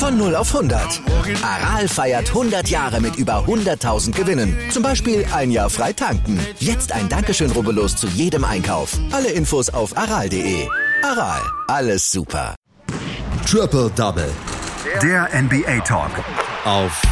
Von 0 auf 100. Aral feiert 100 Jahre mit über 100.000 Gewinnen. Zum Beispiel ein Jahr frei tanken. Jetzt ein Dankeschön, rubbellos zu jedem Einkauf. Alle Infos auf aral.de. Aral, alles super. Triple Double. Der NBA Talk. Auf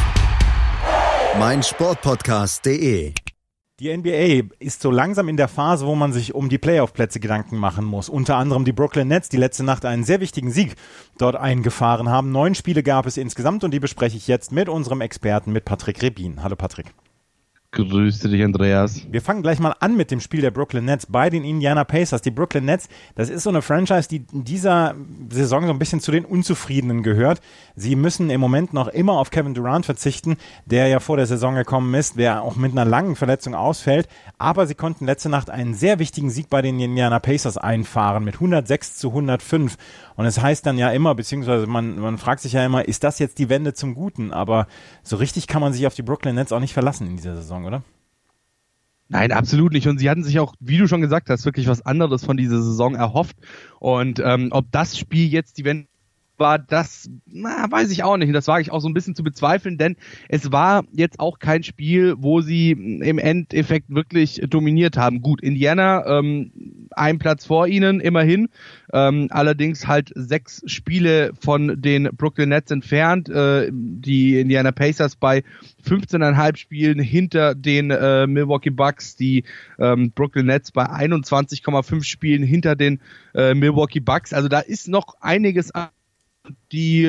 meinsportpodcast.de. Die NBA ist so langsam in der Phase, wo man sich um die Playoff-Plätze Gedanken machen muss. Unter anderem die Brooklyn Nets, die letzte Nacht einen sehr wichtigen Sieg dort eingefahren haben. 9 Spiele gab es insgesamt und die bespreche ich jetzt mit unserem Experten, mit Patrick Rebin. Hallo Patrick. Grüße dich, Andreas. Wir fangen gleich mal an mit dem Spiel der Brooklyn Nets bei den Indiana Pacers. Die Brooklyn Nets, das ist so eine Franchise, die in dieser Saison so ein bisschen zu den Unzufriedenen gehört. Sie müssen im Moment noch immer auf Kevin Durant verzichten, der ja vor der Saison gekommen ist, der auch mit einer langen Verletzung ausfällt. Aber sie konnten letzte Nacht einen sehr wichtigen Sieg bei den Indiana Pacers einfahren mit 106-105. Und es heißt dann ja immer, beziehungsweise man fragt sich ja immer, ist das jetzt die Wende zum Guten? Aber so richtig kann man sich auf die Brooklyn Nets auch nicht verlassen in dieser Saison, oder? Nein, absolut nicht. Und sie hatten sich auch, wie du schon gesagt hast, wirklich was anderes von dieser Saison erhofft. Und ob das Spiel jetzt die Wende war, das weiß ich auch nicht. Und das wage ich auch so ein bisschen zu bezweifeln, denn es war jetzt auch kein Spiel, wo sie im Endeffekt wirklich dominiert haben. Gut, Indiana, ein Platz vor ihnen, immerhin. Allerdings halt 6 Spiele von den Brooklyn Nets entfernt. Die Indiana Pacers bei 15,5 Spielen hinter den Milwaukee Bucks. Die Brooklyn Nets bei 21,5 Spielen hinter den Milwaukee Bucks. Also da ist noch einiges an. Die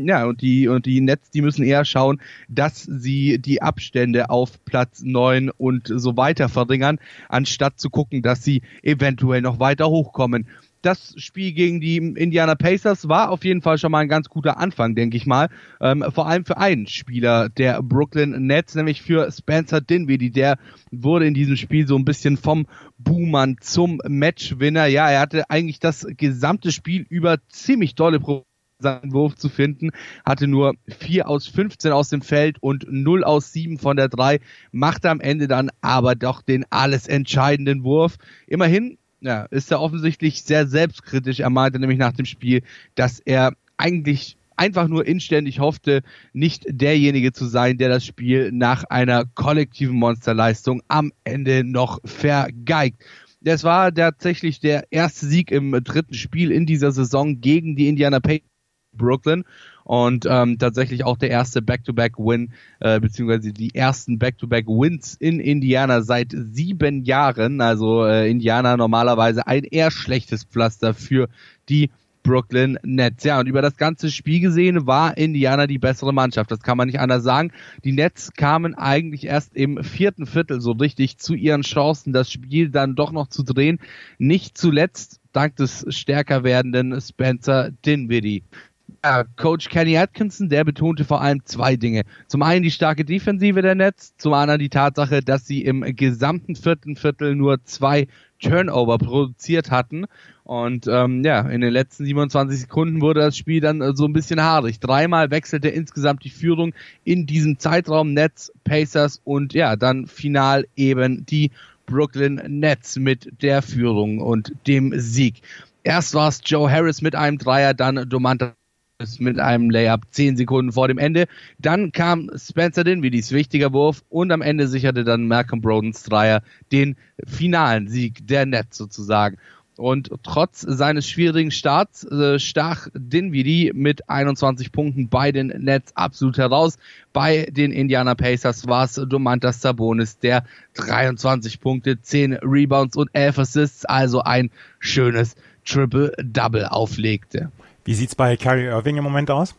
Nets, die müssen eher schauen, dass sie die Abstände auf Platz 9 und so weiter verringern, anstatt zu gucken, dass sie eventuell noch weiter hochkommen. Das Spiel gegen die Indiana Pacers war auf jeden Fall schon mal ein ganz guter Anfang, denke ich mal. Vor allem für einen Spieler der Brooklyn Nets, nämlich für Spencer Dinwiddie. Der wurde in diesem Spiel so ein bisschen vom Buhmann zum Matchwinner. Ja, er hatte eigentlich das gesamte Spiel über ziemlich dolle Probleme, seinen Wurf zu finden, hatte nur 4 aus 15 aus dem Feld und 0 aus 7 von der 3, machte am Ende dann aber doch den alles entscheidenden Wurf. Immerhin ist er offensichtlich sehr selbstkritisch. Er meinte nämlich nach dem Spiel, dass er eigentlich einfach nur inständig hoffte, nicht derjenige zu sein, der das Spiel nach einer kollektiven Monsterleistung am Ende noch vergeigt. Das war tatsächlich der erste Sieg im 3. Spiel in dieser Saison gegen die Indiana Pacers Brooklyn und tatsächlich auch der erste Back-to-Back-Win, beziehungsweise die ersten Back-to-Back-Wins in Indiana seit 7 Jahren. Also Indiana normalerweise ein eher schlechtes Pflaster für die Brooklyn Nets. Ja, und über das ganze Spiel gesehen war Indiana die bessere Mannschaft. Das kann man nicht anders sagen. Die Nets kamen eigentlich erst im 4. Viertel so richtig zu ihren Chancen, das Spiel dann doch noch zu drehen. Nicht zuletzt dank des stärker werdenden Spencer Dinwiddie. Coach Kenny Atkinson, der betonte vor allem 2 Dinge. Zum einen die starke Defensive der Nets, zum anderen die Tatsache, dass sie im gesamten 4. Viertel nur 2 Turnover produziert hatten. Und in den letzten 27 Sekunden wurde das Spiel dann so ein bisschen haarig. 3-mal wechselte insgesamt die Führung in diesem Zeitraum, Nets, Pacers und dann final eben die Brooklyn Nets mit der Führung und dem Sieg. Erst war es Joe Harris mit einem Dreier, dann Domantas mit einem Layup 10 Sekunden vor dem Ende. Dann kam Spencer Dinwiddies wichtiger Wurf und am Ende sicherte dann Malcolm Brodens Dreier den finalen Sieg der Nets sozusagen. Und trotz seines schwierigen Starts stach Dinwiddie mit 21 Punkten bei den Nets absolut heraus. Bei den Indiana Pacers war es Domantas Sabonis, der 23 Punkte, 10 Rebounds und 11 Assists, also ein schönes Triple-Double auflegte. Wie sieht's bei Kyrie Irving im Moment aus?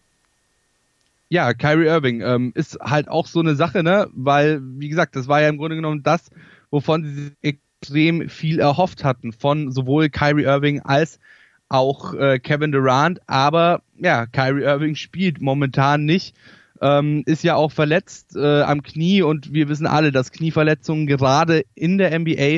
Ja, Kyrie Irving ist halt auch so eine Sache, ne? Weil, wie gesagt, das war ja im Grunde genommen das, wovon sie extrem viel erhofft hatten von sowohl Kyrie Irving als auch Kevin Durant. Aber ja, Kyrie Irving spielt momentan nicht. Ist ja auch verletzt am Knie und wir wissen alle, dass Knieverletzungen gerade in der NBA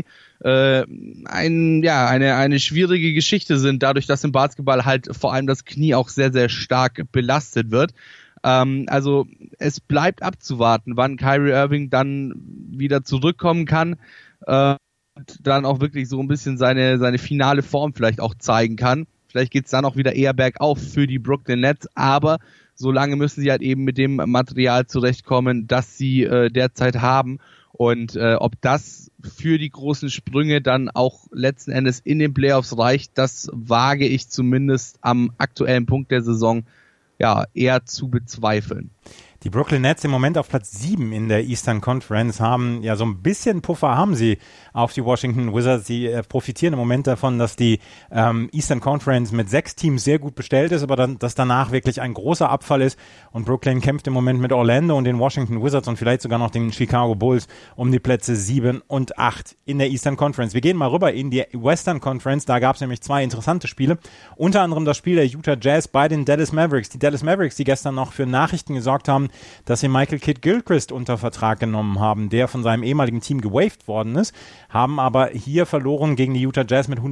eine schwierige Geschichte sind, dadurch, dass im Basketball halt vor allem das Knie auch sehr, sehr stark belastet wird. Also es bleibt abzuwarten, wann Kyrie Irving dann wieder zurückkommen kann, dann auch wirklich so ein bisschen seine finale Form vielleicht auch zeigen kann. Vielleicht geht's dann auch wieder eher bergauf für die Brooklyn Nets, aber solange müssen sie halt eben mit dem Material zurechtkommen, das sie derzeit haben. Und ob das für die großen Sprünge dann auch letzten Endes in den Playoffs reicht, das wage ich zumindest am aktuellen Punkt der Saison ja eher zu bezweifeln. Die Brooklyn Nets im Moment auf Platz 7 in der Eastern Conference haben ja so ein bisschen Puffer haben sie auf die Washington Wizards. Sie profitieren im Moment davon, dass die Eastern Conference mit 6 Teams sehr gut bestellt ist, aber dann, dass danach wirklich ein großer Abfall ist und Brooklyn kämpft im Moment mit Orlando und den Washington Wizards und vielleicht sogar noch den Chicago Bulls um die Plätze 7 und 8 in der Eastern Conference. Wir gehen mal rüber in die Western Conference, da gab es nämlich 2 interessante Spiele, unter anderem das Spiel der Utah Jazz bei den Dallas Mavericks. Die Dallas Mavericks, die gestern noch für Nachrichten gesorgt haben, dass sie Michael Kidd-Gilchrist unter Vertrag genommen haben, der von seinem ehemaligen Team gewaved worden ist, haben aber hier verloren gegen die Utah Jazz mit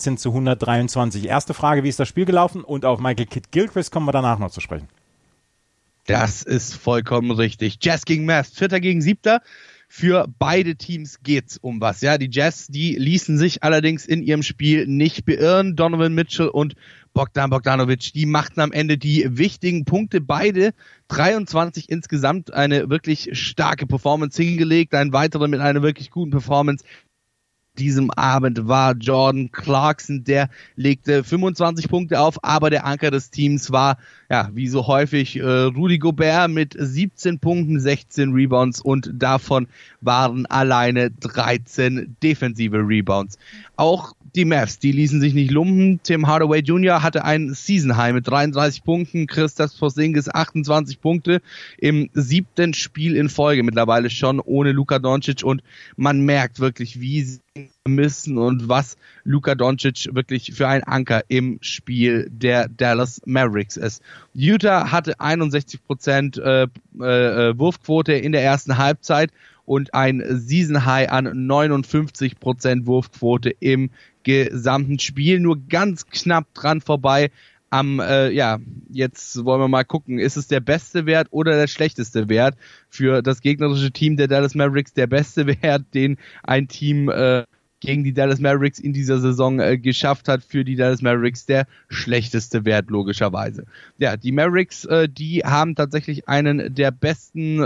119-123. Erste Frage, wie ist das Spiel gelaufen? Und auf Michael Kidd-Gilchrist kommen wir danach noch zu sprechen. Das ist vollkommen richtig. Jazz gegen Mavs, 4. gegen 7. Für beide Teams geht's um was. Ja, die Jazz, die ließen sich allerdings in ihrem Spiel nicht beirren. Donovan Mitchell und Bogdan Bogdanovic, die machten am Ende die wichtigen Punkte. Beide 23 insgesamt, eine wirklich starke Performance hingelegt. Ein weiterer mit einer wirklich guten Performance diesem Abend war Jordan Clarkson, der legte 25 Punkte auf, aber der Anker des Teams war, ja, wie so häufig, Rudy Gobert mit 17 Punkten, 16 Rebounds und davon waren alleine 13 defensive Rebounds. Auch die Mavs, die ließen sich nicht lumpen. Tim Hardaway Jr. hatte ein Season High mit 33 Punkten, Kristaps Porzingis 28 Punkte im 7. Spiel in Folge mittlerweile schon ohne Luka Doncic und man merkt wirklich, wie sie müssen und was Luka Doncic wirklich für ein Anker im Spiel der Dallas Mavericks ist. Utah hatte 61% Wurfquote in der ersten Halbzeit und ein Season High an 59% Wurfquote im gesamten Spiel. Nur ganz knapp dran vorbei jetzt wollen wir mal gucken, ist es der beste Wert oder der schlechteste Wert für das gegnerische Team der Dallas Mavericks? Der beste Wert, den ein Team gegen die Dallas Mavericks in dieser Saison geschafft hat, für die Dallas Mavericks der schlechteste Wert logischerweise. Ja, die Mavericks, die haben tatsächlich einen der besten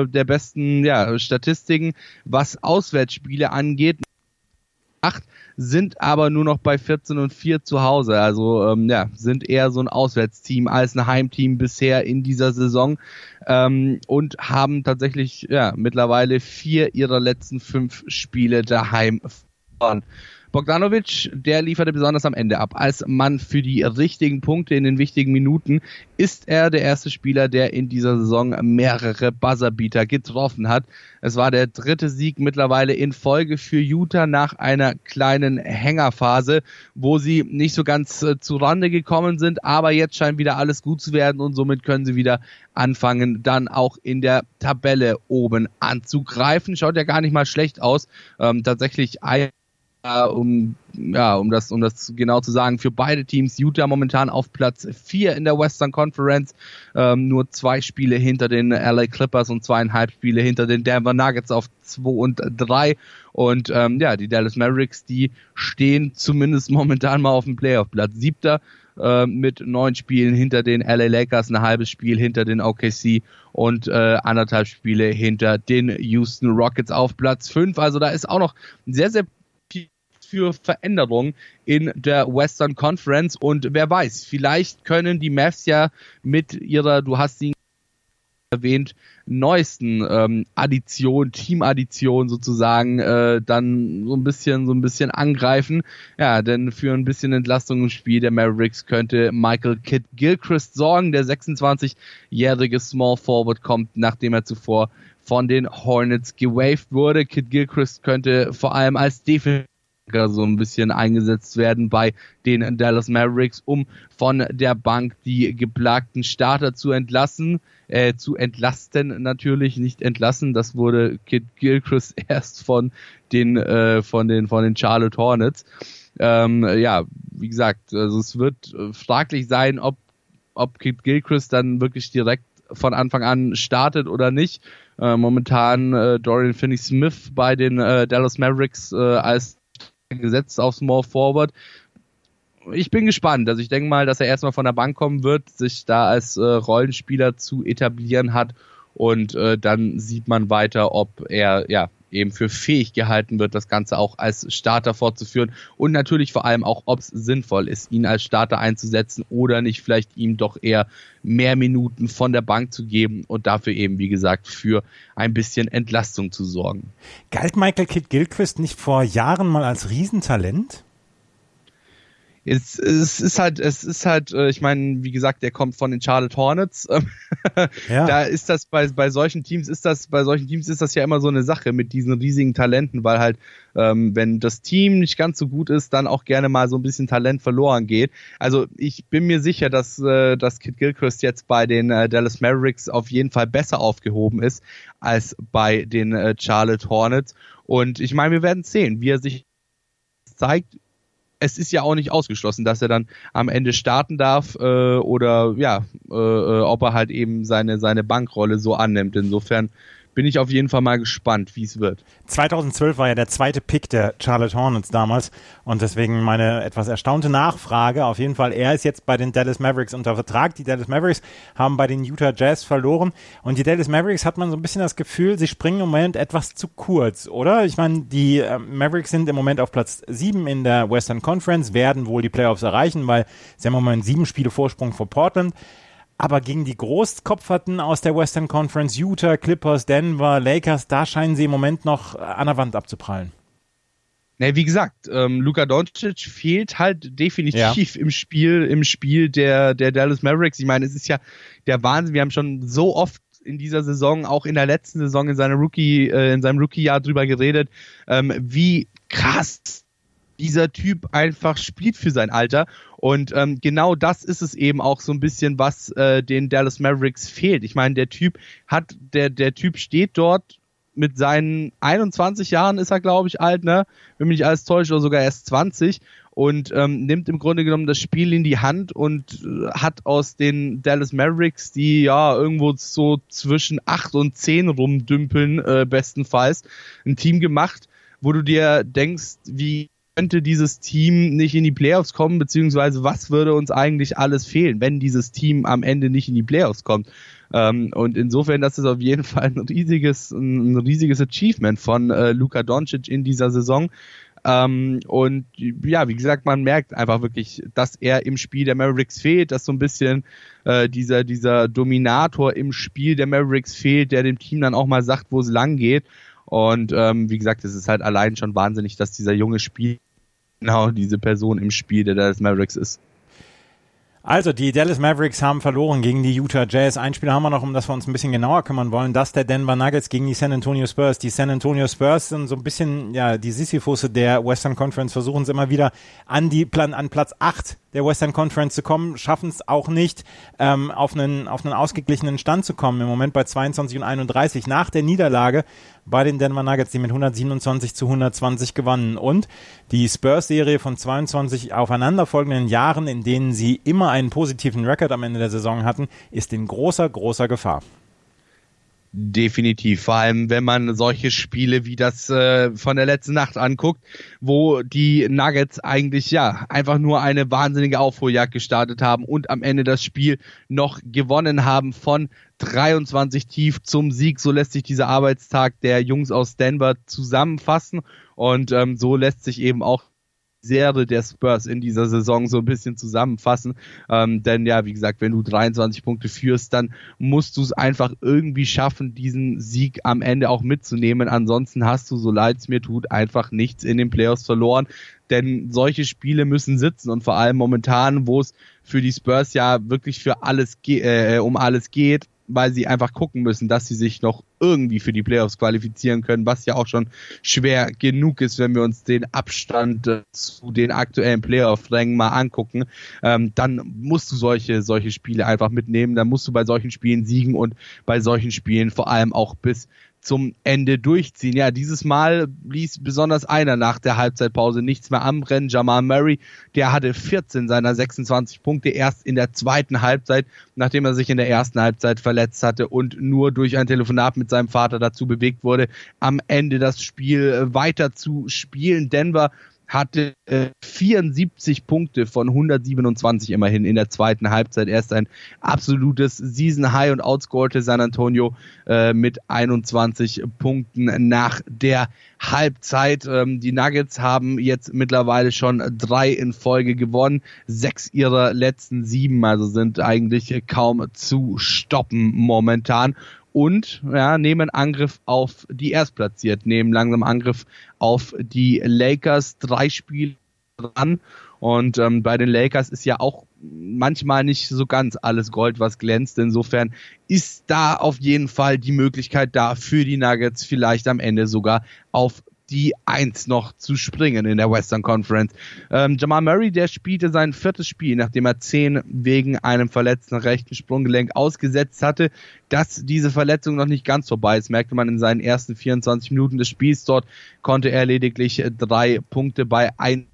Statistiken, was Auswärtsspiele angeht. 8 sind aber nur noch bei 14-4 zu Hause, also sind eher so ein Auswärtsteam als ein Heimteam bisher in dieser Saison und haben tatsächlich mittlerweile 4 ihrer letzten 5 Spiele daheim verloren. Bogdanovic, der lieferte besonders am Ende ab. Als Mann für die richtigen Punkte in den wichtigen Minuten ist er der erste Spieler, der in dieser Saison mehrere Buzzerbeater getroffen hat. Es war der 3. Sieg mittlerweile in Folge für Utah nach einer kleinen Hängerphase, wo sie nicht so ganz zu Rande gekommen sind, aber jetzt scheint wieder alles gut zu werden und somit können sie wieder anfangen, dann auch in der Tabelle oben anzugreifen. Schaut ja gar nicht mal schlecht aus. Tatsächlich um das genau zu sagen, für beide Teams Utah momentan auf Platz 4 in der Western Conference, nur 2 Spiele hinter den LA Clippers und 2,5 Spiele hinter den Denver Nuggets auf 2 und 3 und die Dallas Mavericks, die stehen zumindest momentan mal auf dem Playoff-Platz. 7. Mit 9 Spielen hinter den LA Lakers, ein halbes Spiel hinter den OKC und 1,5 Spiele hinter den Houston Rockets auf Platz 5. Also da ist auch noch sehr, sehr viel für Veränderungen in der Western Conference und wer weiß, vielleicht können die Mavs ja mit ihrer, du hast sie erwähnt, neuesten Teamaddition sozusagen, dann so ein bisschen angreifen. Ja, denn für ein bisschen Entlastung im Spiel der Mavericks könnte Michael Kidd-Gilchrist sorgen. Der 26-jährige Small Forward kommt, nachdem er zuvor von den Hornets gewaved wurde. Kidd-Gilchrist könnte vor allem als Defensive so ein bisschen eingesetzt werden bei den Dallas Mavericks, um von der Bank die geplagten Starter zu entlasten natürlich, nicht entlassen, das wurde Kidd-Gilchrist erst von den Charlotte Hornets. Wie gesagt, also es wird fraglich sein, ob Kidd-Gilchrist dann wirklich direkt von Anfang an startet oder nicht. Momentan Dorian Finney-Smith bei den Dallas Mavericks als gesetzt auf Small Forward. ich bin gespannt. Also ich denke mal, dass er erstmal von der Bank kommen wird, sich da als Rollenspieler zu etablieren hat und dann sieht man weiter, ob er eben für fähig gehalten wird, das Ganze auch als Starter fortzuführen und natürlich vor allem auch, ob es sinnvoll ist, ihn als Starter einzusetzen oder nicht vielleicht ihm doch eher mehr Minuten von der Bank zu geben und dafür eben, wie gesagt, für ein bisschen Entlastung zu sorgen. Galt Michael Kidd-Gilchrist nicht vor Jahren mal als Riesentalent? Es ist halt, ich meine, wie gesagt, der kommt von den Charlotte Hornets. Ja. Da ist das bei solchen Teams ist das ja immer so eine Sache mit diesen riesigen Talenten, weil halt, wenn das Team nicht ganz so gut ist, dann auch gerne mal so ein bisschen Talent verloren geht. Also ich bin mir sicher, dass Kidd-Gilchrist jetzt bei den Dallas Mavericks auf jeden Fall besser aufgehoben ist als bei den Charlotte Hornets. Und ich meine, wir werden sehen, wie er sich zeigt. Es ist ja auch nicht ausgeschlossen, dass er dann am Ende starten darf oder ob er halt eben seine Bankrolle so annimmt. Insofern bin ich auf jeden Fall mal gespannt, wie es wird. 2012 war ja der zweite Pick der Charlotte Hornets damals und deswegen meine etwas erstaunte Nachfrage. Auf jeden Fall, er ist jetzt bei den Dallas Mavericks unter Vertrag. Die Dallas Mavericks haben bei den Utah Jazz verloren und die Dallas Mavericks hat man so ein bisschen das Gefühl, sie springen im Moment etwas zu kurz, oder? Ich meine, die Mavericks sind im Moment auf Platz 7 in der Western Conference, werden wohl die Playoffs erreichen, weil sie haben im Moment 7 Spiele Vorsprung vor Portland. Aber gegen die Großkopferten aus der Western Conference, Utah, Clippers, Denver, Lakers, da scheinen sie im Moment noch an der Wand abzuprallen. Na, wie gesagt, Luka Doncic fehlt halt definitiv im Spiel der Dallas Mavericks. Ich meine, es ist ja der Wahnsinn. Wir haben schon so oft in dieser Saison, auch in der letzten Saison in seinem Rookie-Jahr drüber geredet, wie krass dieser Typ einfach spielt für sein Alter. Und genau das ist es eben auch so ein bisschen, was den Dallas Mavericks fehlt. Ich meine, der Typ steht dort mit seinen 21 Jahren, ist er, glaube ich, alt, ne? Wenn mich nicht alles täuscht, oder sogar erst 20 und nimmt im Grunde genommen das Spiel in die Hand und hat aus den Dallas Mavericks, die ja irgendwo so zwischen 8 und 10 rumdümpeln, bestenfalls, ein Team gemacht, wo du dir denkst, wie könnte dieses Team nicht in die Playoffs kommen, beziehungsweise was würde uns eigentlich alles fehlen, wenn dieses Team am Ende nicht in die Playoffs kommt. Und insofern, das ist auf jeden Fall ein riesiges Achievement von Luka Doncic in dieser Saison. Und ja, wie gesagt, man merkt einfach wirklich, dass er im Spiel der Mavericks fehlt, dass so ein bisschen dieser Dominator im Spiel der Mavericks fehlt, der dem Team dann auch mal sagt, wo es lang geht. Und wie gesagt, es ist halt allein schon wahnsinnig, dass dieser junge Spieler genau diese Person im Spiel der Dallas Mavericks ist. Also, die Dallas Mavericks haben verloren gegen die Utah Jazz. Ein Spiel haben wir noch, um das wir uns ein bisschen genauer kümmern wollen. Das der Denver Nuggets gegen die San Antonio Spurs. Die San Antonio Spurs sind so ein bisschen, ja, die Sisyphusse der Western Conference, versuchen es immer wieder an Platz 8 der Western Conference zu kommen, schaffen es auch nicht, auf einen ausgeglichenen Stand zu kommen. Im Moment bei 22 und 31 nach der Niederlage bei den Denver Nuggets, die mit 127-120 gewannen. Und die Spurs-Serie von 22 aufeinanderfolgenden Jahren, in denen sie immer einen positiven Rekord am Ende der Saison hatten, ist in großer, großer Gefahr. Definitiv, vor allem wenn man solche Spiele wie das von der letzten Nacht anguckt, wo die Nuggets eigentlich ja einfach nur eine wahnsinnige Aufholjagd gestartet haben und am Ende das Spiel noch gewonnen haben von 23 tief zum Sieg. So lässt sich dieser Arbeitstag der Jungs aus Denver zusammenfassen und so lässt sich eben auch Serie der Spurs in dieser Saison so ein bisschen zusammenfassen, denn ja, wie gesagt, wenn du 23 Punkte führst, dann musst du es einfach irgendwie schaffen, diesen Sieg am Ende auch mitzunehmen, ansonsten hast du, so leid es mir tut, einfach nichts in den Playoffs verloren, denn solche Spiele müssen sitzen und vor allem momentan, wo es für die Spurs ja wirklich für alles um alles geht, weil sie einfach gucken müssen, dass sie sich noch irgendwie für die Playoffs qualifizieren können, was ja auch schon schwer genug ist, wenn wir uns den Abstand zu den aktuellen Playoff-Rängen mal angucken. Dann musst du solche Spiele einfach mitnehmen, dann musst du bei solchen Spielen siegen und bei solchen Spielen vor allem auch bis zum Ende durchziehen. Ja, dieses Mal ließ besonders einer nach der Halbzeitpause nichts mehr anbrennen. Jamal Murray, der hatte 14 seiner 26 Punkte erst in der zweiten Halbzeit, nachdem er sich in der ersten Halbzeit verletzt hatte und nur durch ein Telefonat mit seinem Vater dazu bewegt wurde, am Ende das Spiel weiter zu spielen. Denver hatte 74 Punkte von 127 immerhin in der zweiten Halbzeit. Erst ein absolutes Season-High und outscorete San Antonio mit 21 Punkten nach der Halbzeit. Die Nuggets haben jetzt mittlerweile schon 3 in Folge gewonnen, 6 ihrer letzten 7, also sind eigentlich kaum zu stoppen momentan. Und nehmen Angriff auf die Erstplatzierten, nehmen langsam Angriff auf die Lakers, 3 Spiele dran. Und bei den Lakers ist ja auch manchmal nicht so ganz alles Gold, was glänzt. Insofern ist da auf jeden Fall die Möglichkeit da für die Nuggets vielleicht am Ende sogar auf die 1 noch zu springen in der Western Conference. Jamal Murray, der spielte sein 4. Spiel, nachdem er 10 wegen einem verletzten rechten Sprunggelenk ausgesetzt hatte. Dass diese Verletzung noch nicht ganz vorbei ist, merkte man in seinen ersten 24 Minuten des Spiels. Dort konnte er lediglich 3 Punkte bei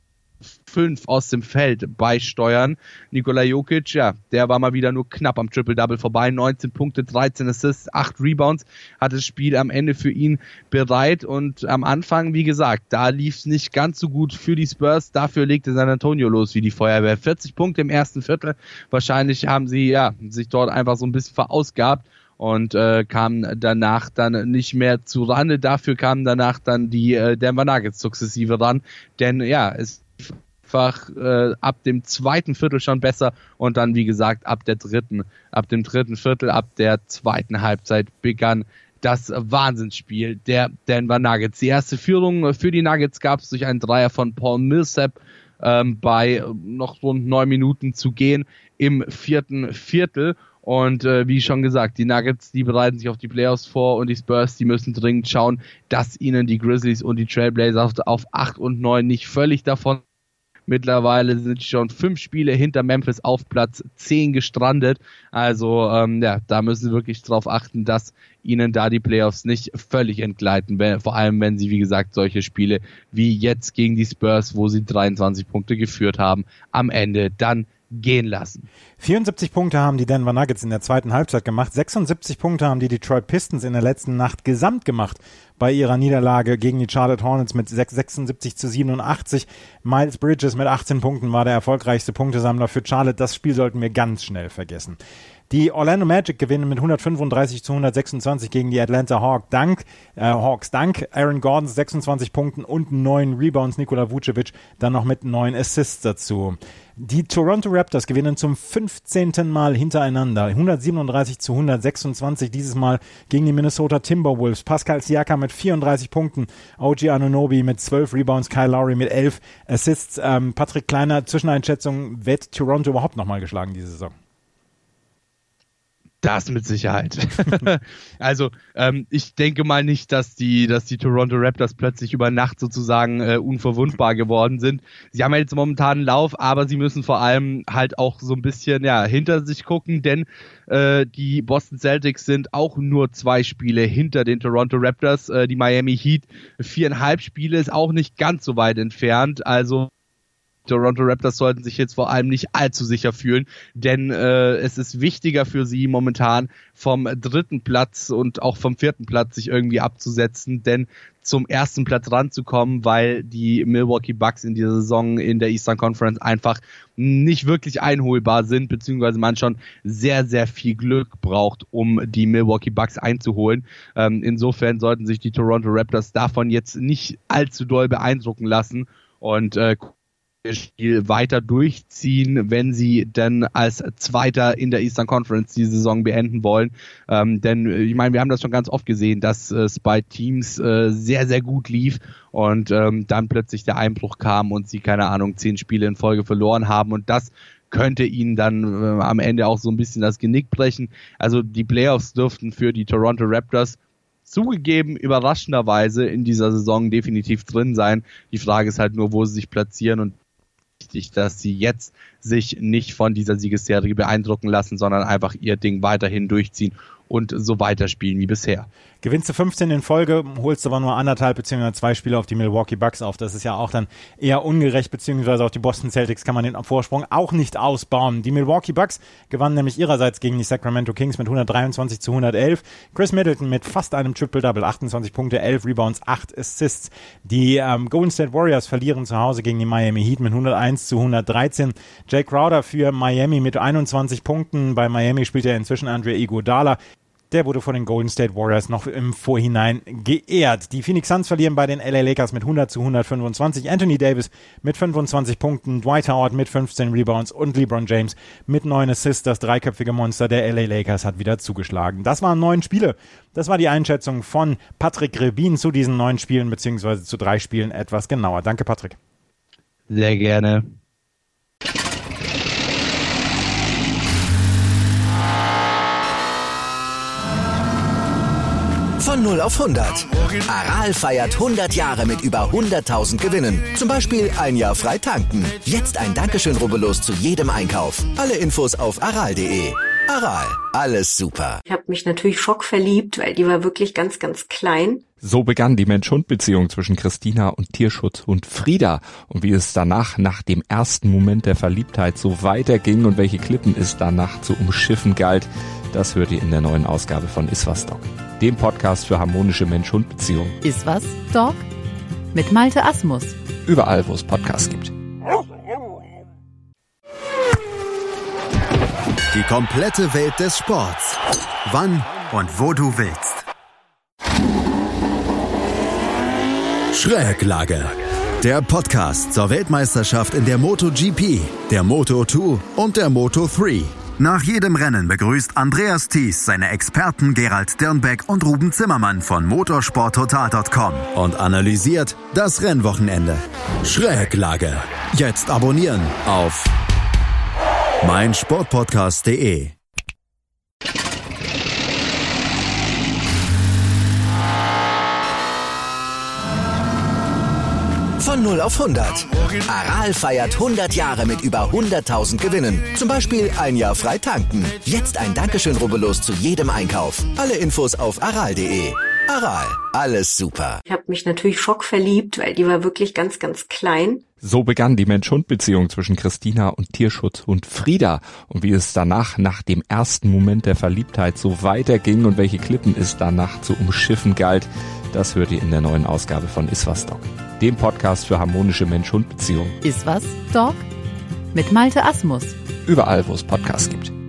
5 aus dem Feld beisteuern. Nikola Jokic, der war mal wieder nur knapp am Triple-Double vorbei. 19 Punkte, 13 Assists, 8 Rebounds, hat das Spiel am Ende für ihn bereit. Und am Anfang, wie gesagt, da lief es nicht ganz so gut für die Spurs. Dafür legte San Antonio los wie die Feuerwehr. 40 Punkte im ersten Viertel. Wahrscheinlich haben sie sich dort einfach so ein bisschen verausgabt. Und kamen danach dann nicht mehr zu Rande. Dafür kamen danach dann die Denver Nuggets sukzessive ran. Denn es einfach ab dem zweiten Viertel schon besser und dann, wie gesagt, ab dem dritten Viertel, ab der zweiten Halbzeit begann das Wahnsinnsspiel der Denver Nuggets. Die erste Führung für die Nuggets gab es durch einen Dreier von Paul Millsap bei noch rund 9 Minuten zu gehen im 4. Viertel. Und wie schon gesagt, die Nuggets, die bereiten sich auf die Playoffs vor und die Spurs, die müssen dringend schauen, dass ihnen die Grizzlies und die Trailblazers auf 8 und 9 nicht völlig davon. Mittlerweile sind schon 5 Spiele hinter Memphis auf Platz 10 gestrandet. Also da müssen sie wirklich drauf achten, dass ihnen da die Playoffs nicht völlig entgleiten. Vor allem, wenn sie, wie gesagt, solche Spiele wie jetzt gegen die Spurs, wo sie 23 Punkte geführt haben, am Ende dann gehen lassen. 74 Punkte haben die Denver Nuggets in der zweiten Halbzeit gemacht. 76 Punkte haben die Detroit Pistons in der letzten Nacht gesamt gemacht bei ihrer Niederlage gegen die Charlotte Hornets mit 76-87. Miles Bridges mit 18 Punkten war der erfolgreichste Punktesammler für Charlotte. Das Spiel sollten wir ganz schnell vergessen. Die Orlando Magic gewinnen mit 135-126 gegen die Atlanta Hawks dank Aaron Gordons 26 Punkten und 9 Rebounds. Nikola Vucevic dann noch mit 9 Assists dazu. Die Toronto Raptors gewinnen zum 15. Mal hintereinander 137-126, dieses Mal gegen die Minnesota Timberwolves. Pascal Siakam mit 34 Punkten, OG Anunoby mit 12 Rebounds, Kyle Lowry mit 11 Assists. Patrick Kleiner, Zwischeneinschätzung, wird Toronto überhaupt nochmal geschlagen diese Saison? Das mit Sicherheit. Also ich denke mal nicht, dass die Toronto Raptors plötzlich über Nacht sozusagen unverwundbar geworden sind. Sie haben ja jetzt momentan einen Lauf, aber sie müssen vor allem halt auch so ein bisschen hinter sich gucken, denn die Boston Celtics sind auch nur 2 Spiele hinter den Toronto Raptors. Die Miami Heat 4,5 Spiele ist auch nicht ganz so weit entfernt. Also Toronto Raptors sollten sich jetzt vor allem nicht allzu sicher fühlen, denn es ist wichtiger für sie momentan vom 3. Platz und auch vom 4. Platz sich irgendwie abzusetzen, denn zum 1. Platz ranzukommen, weil die Milwaukee Bucks in dieser Saison in der Eastern Conference einfach nicht wirklich einholbar sind, beziehungsweise man schon sehr, sehr viel Glück braucht, um die Milwaukee Bucks einzuholen. Insofern sollten sich die Toronto Raptors davon jetzt nicht allzu doll beeindrucken lassen und Spiel weiter durchziehen, wenn sie denn als Zweiter in der Eastern Conference die Saison beenden wollen. Denn ich meine, wir haben das schon ganz oft gesehen, dass es bei Teams sehr, sehr gut lief und dann plötzlich der Einbruch kam und sie, 10 Spiele in Folge verloren haben und das könnte ihnen dann am Ende auch so ein bisschen das Genick brechen. Also die Playoffs dürften für die Toronto Raptors zugegeben überraschenderweise in dieser Saison definitiv drin sein. Die Frage ist halt nur, wo sie sich platzieren und wichtig, dass sie jetzt sich nicht von dieser Siegesserie beeindrucken lassen, sondern einfach ihr Ding weiterhin durchziehen, und so weiterspielen wie bisher. Gewinnst du 15 in Folge, holst aber nur 1,5 bzw. 2 Spiele auf die Milwaukee Bucks auf. Das ist ja auch dann eher ungerecht, beziehungsweise auch die Boston Celtics kann man den Vorsprung auch nicht ausbauen. Die Milwaukee Bucks gewannen nämlich ihrerseits gegen die Sacramento Kings mit 123-111. Chris Middleton mit fast einem Triple-Double, 28 Punkte, 11 Rebounds, 8 Assists. Die Golden State Warriors verlieren zu Hause gegen die Miami Heat mit 101-113. Jay Crowder für Miami mit 21 Punkten. Bei Miami spielt er inzwischen Andre Iguodala. Der wurde von den Golden State Warriors noch im Vorhinein geehrt. Die Phoenix Suns verlieren bei den LA Lakers mit 100-125. Anthony Davis mit 25 Punkten, Dwight Howard mit 15 Rebounds und LeBron James mit 9 Assists. Das dreiköpfige Monster der LA Lakers hat wieder zugeschlagen. Das waren 9 Spiele. Das war die Einschätzung von Patrick Rebin zu diesen 9 Spielen beziehungsweise zu 3 Spielen etwas genauer. Danke, Patrick. Sehr gerne. Von 0 auf 100. Aral feiert 100 Jahre mit über 100.000 Gewinnen. Zum Beispiel ein Jahr frei tanken. Jetzt ein Dankeschön, rubbellos zu jedem Einkauf. Alle Infos auf aral.de. Aral, alles super. Ich habe mich natürlich schockverliebt, weil die war wirklich ganz, ganz klein. So begann die Mensch-Hund-Beziehung zwischen Christina und Tierschutzhund Frieda. Und wie es danach, nach dem ersten Moment der Verliebtheit, so weiterging und welche Klippen es danach zu umschiffen galt, das hört ihr in der neuen Ausgabe von Iswas Dog, dem Podcast für harmonische Mensch-Hund-Beziehungen. Iswas Dog mit Malte Asmus. Überall, wo es Podcasts gibt. Die komplette Welt des Sports. Wann und wo du willst. Schräglage. Der Podcast zur Weltmeisterschaft in der MotoGP, der Moto2 und der Moto3. Nach jedem Rennen begrüßt Andreas Thies seine Experten Gerald Dirnbeck und Ruben Zimmermann von motorsporttotal.com und analysiert das Rennwochenende. Schräglage. Jetzt abonnieren auf meinsportpodcast.de. Von 0 auf 100. Aral feiert 100 Jahre mit über 100.000 Gewinnen. Zum Beispiel ein Jahr frei tanken. Jetzt ein Dankeschön, rubbellos zu jedem Einkauf. Alle Infos auf aral.de. Aral, alles super. Ich habe mich natürlich schockverliebt, weil die war wirklich ganz, ganz klein. So begann die Mensch-Hund-Beziehung zwischen Christina und Tierschutzhund Frieda. Und wie es danach, nach dem ersten Moment der Verliebtheit, so weiterging und welche Klippen es danach zu umschiffen galt, das hört ihr in der neuen Ausgabe von Iswas Dog, dem Podcast für harmonische Mensch-Hund-Beziehungen. Iswas Dog mit Malte Asmus. Überall, wo es Podcasts gibt.